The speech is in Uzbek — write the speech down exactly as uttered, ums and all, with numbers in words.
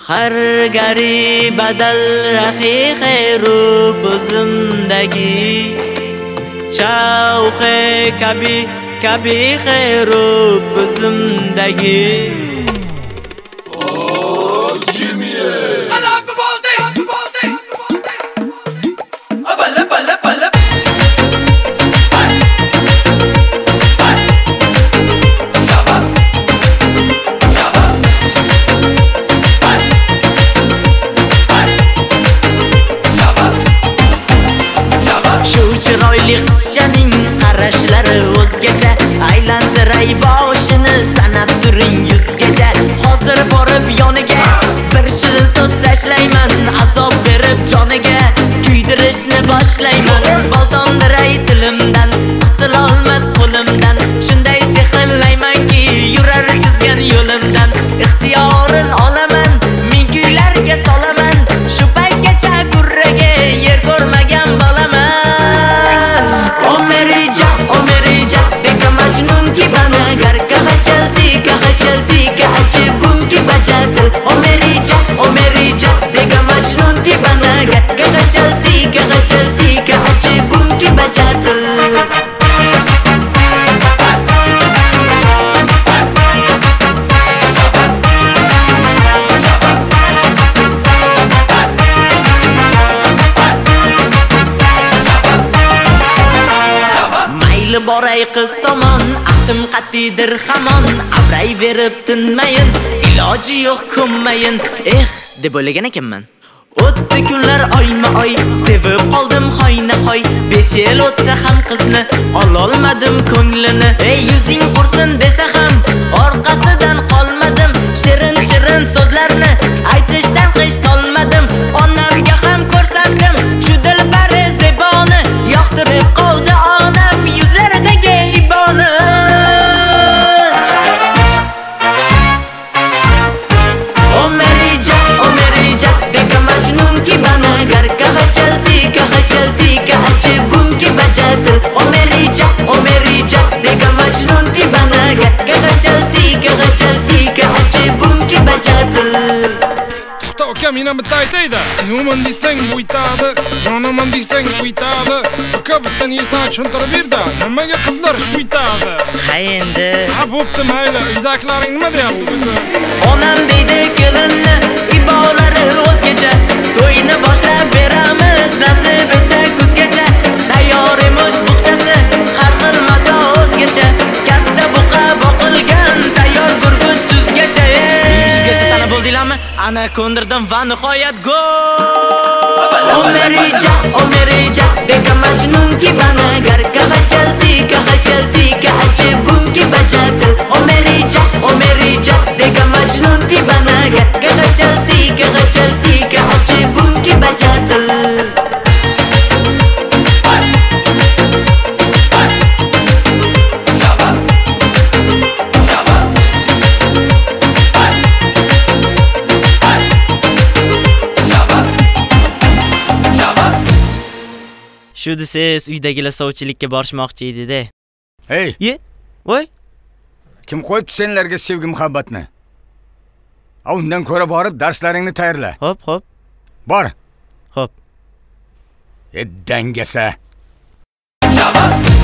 हर garib badal rahiqe रूप जिंदगी चौखे कभी कभी है रूप जिंदगी Oh Jimmy I love the ball day the ball day abala bala bala chiroyli qizchaning qarashlari o'zgacha aylantiray boshini sanab turing yuzgacha hozir borib yoniga bir shirin so'z tashlayman azob berib joniga kuydirishni boshlayman boltondiray tilimdan qutulolmas qo'limdan shunday sehrlaymanki yurar chizgan yo'limdan ixtiyorin olaman ming kuylarga solaman shu paytgacha kurraga yer ko'rmagan bolaman की बना घर कहाँ चलती कहाँ चलती कहाँ चुपुन की बजाते ओ मेरी जा ओ मेरी जा देखा मजनून की बना घर कहाँ चलती कहाँ चलती कहाँ चुपुन की बजाते mayli boray qiz tomon ahdim qatidir hamon avray berib tinmayin iloji yo'q ko'nmayin eh deb o'ylagan ekanman o'tdi kunlar oyma oy sevib qoldim xoyna xoy besh yil o'tsa ham qizni ololmadim ko'nglini ey yuzing qursin desa ham orqasidan qolmadim shirin shirin so'zlarni aytishdan hech tolmadim onamga ham ko'rsatdim shu dilbari zeboni yoqtirib qoldi onam yuzlaridagi iboni o meri ja o meri ja dekha majnun ki bana घर कहाँ चलती कहाँ चलती कहाँ चुपुन की बजाते ओ मेरी जा ओ मेरी जा देखा मजनून की बना घर कहाँ चलती कहाँ चलती कहाँ चुपुन की बजाते Caminham taiteida, se uma dissem buitada, yonaman dissem buitada, kabutdan yesa chuntar birda, nimaga qizlar shuitada. Ha endi. Ha bo'pti mayli, uydagilaring nima deyapti o'zi? Onam deydi kelinni, ibolari o'zgacha, to'yni boshlab beramiz, nasib etsa kuzgacha. Tayyor emish buqchasi, har xil mato o'zgacha, katta buqa boqilgan, tayyor gurgut tuzgacha. Yuzgacha sana bo'ldinglarmi? Ana ko'ndirdim va nihoyat gol. O meri ja, o meri ja, dekha majnun ki bana घर कहाँ चलती कहाँ चलती कहाँ चुपुन की बजाते ओ मेरी जा ओ मेरी जा देखा मजनून की बना घर कहाँ चलती कहाँ चलती कहाँ चुपुन की बजाते Shu desiz uydagilar sovchilikka borishmoqchi edi-da. Hey, ye? Voy. Kim qo'yibdi senlarga sevgi muhabbatni? A undan ko'ra borib darslaringni tayyorla. Hop, hop. Bor. Hop. E dangasa. Shaba